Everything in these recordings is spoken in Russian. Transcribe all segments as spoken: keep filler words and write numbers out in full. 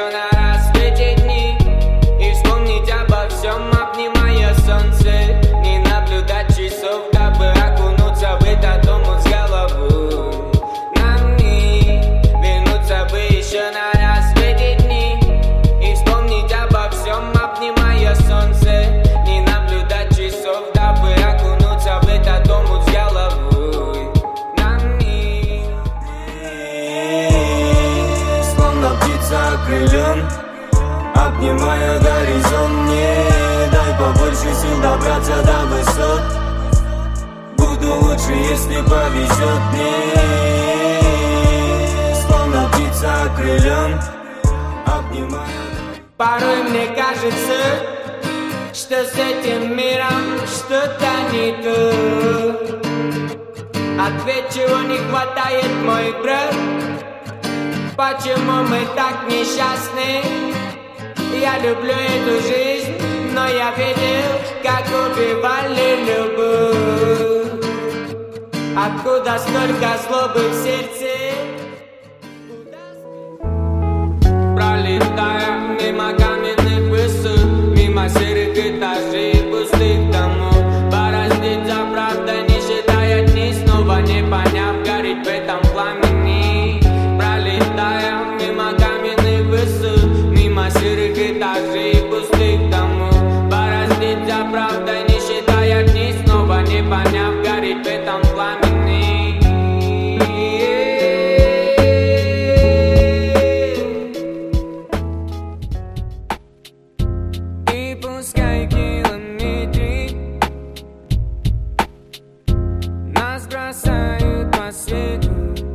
еще на рассвете дни и вспомнить обо всем, обнимая солнце. Не наблюдать часов, дабы окунуться в этот омут с головой. Нам не вернуться бы еще на рассвете дни и вспомнить обо всем, обнимая солнце. Не наблюдать часов, дабы окунуться в этот омут с головой. Нам не словно птица крыльем, обнимая горизонт. Мне дай побольше сил добраться до высот. Буду лучше, если повезет мне. Словно птица крыльем, обнимая. Порой мне кажется, что с этим миром что-то не то. Ответ, чего не хватает, мой брат. Почему мы так несчастны? Я люблю эту жизнь, но я видел, как убивали любовь. Откуда столько злобы в сердце? Пролетая мимо каменных высот, мимо серых этажей пустых домов, бороздить за правдой, не считая дни, снова не поняв, гореть в этом пламени. Пролетая мимо каменных высот, мимо серых этажей пустых домов, бороздить за правдой, не считая дни, снова не поняв, гореть в этом пламени. И пускай километры нас бросают по свету,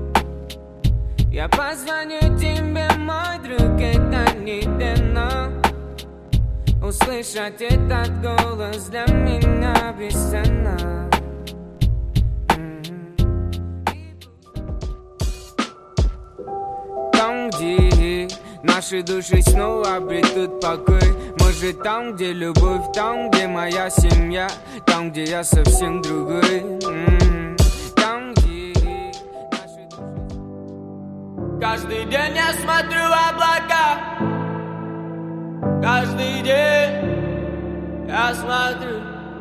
я позвоню тебе, мой друг, это не дано. Услышать этот голос для меня бесценно. Там, где наши души снова обретут покой. Может, там, где любовь, там, где моя семья, там, где я совсем другой. Там, где наши души. Каждый день я смотрю в облака. Каждый день я смотрю.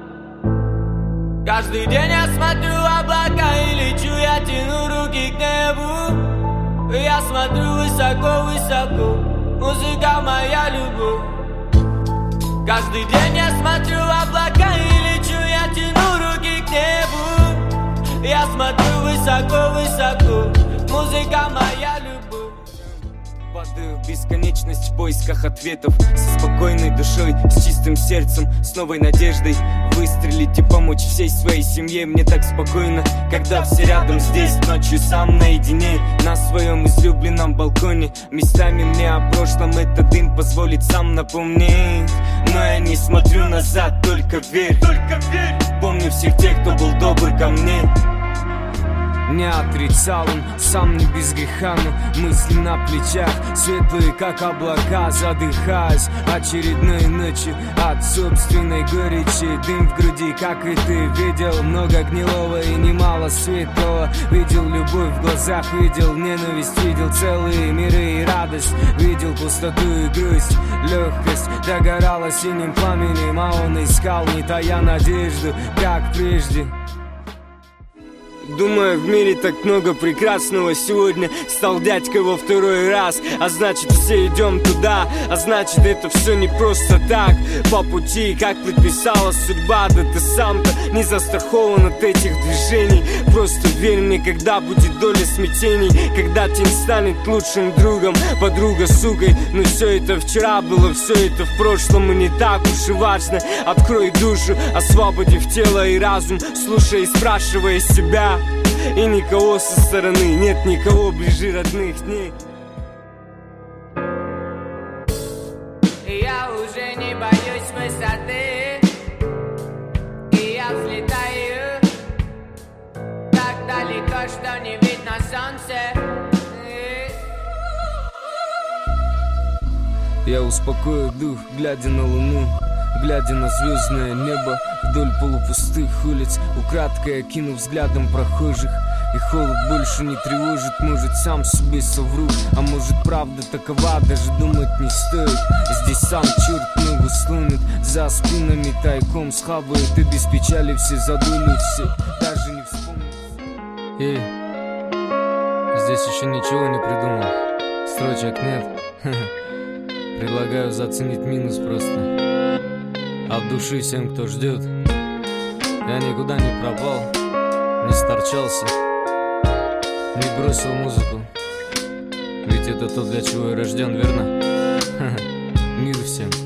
Каждый день я смотрю в облака и лечу, я тяну руки к небу. Я смотрю высоко-высоко, музыка моя любовь. Каждый день я смотрю в облака и лечу, я тяну руки к небу. Я смотрю высоко-высоко, музыка моя любовь. Падаю в бесконечность в поисках ответов, со спокойной душой, с чистым сердцем, с новой надеждой выстрелить и помочь всей своей семье. Мне так спокойно, когда все рядом здесь, ночью сам наедине, на своем излюбленном балконе. Местами мне о прошлом этот дым позволит сам напомнить. Но я не смотрю назад, только верь, только верь. Помню всех тех, кто был добр ко мне. Не отрицал он, сам не без греха, но мысли на плечах, светлые как облака, задыхаясь очередной ночью от собственной горечи. Дым в груди, как и ты, видел много гнилого и немало светлого. Видел любовь в глазах, видел ненависть, видел целые миры и радость. Видел пустоту и грусть, легкость догорала синим пламенем, а он искал, не тая надежду, как прежде. Думаю, в мире так много прекрасного. Сегодня стал дядькой во второй раз, а значит все идем туда, а значит это все не просто так. По пути, как предписала судьба, да ты сам-то не застрахован от этих движений. Просто верь мне, когда будет доля смятений, когда тень станет лучшим другом, подруга сукой. Но все это вчера было, все это в прошлом, и не так уж и важно. Открой душу, освободив тело и разум, слушай и спрашивая себя. И никого со стороны, нет никого ближе родных дней. Я уже не боюсь высоты, и я взлетаю так далеко, что не видно солнца. Я успокою дух, глядя на луну, глядя на звездное небо вдоль полупустых улиц, украдкой окинув взглядом прохожих. И холод больше не тревожит, может сам себе совру. А может правда такова, даже думать не стоит. Здесь сам черт ногу сломит, за спинами тайком схавает. И без печали все задули, все даже не вспомнят. Эй, здесь еще ничего не придумал, строчек нет. Предлагаю заценить минус просто. От души всем, кто ждет. Я никуда не пропал, не сторчался, не бросил музыку. Ведь это то, для чего я рожден, верно? Мир всем.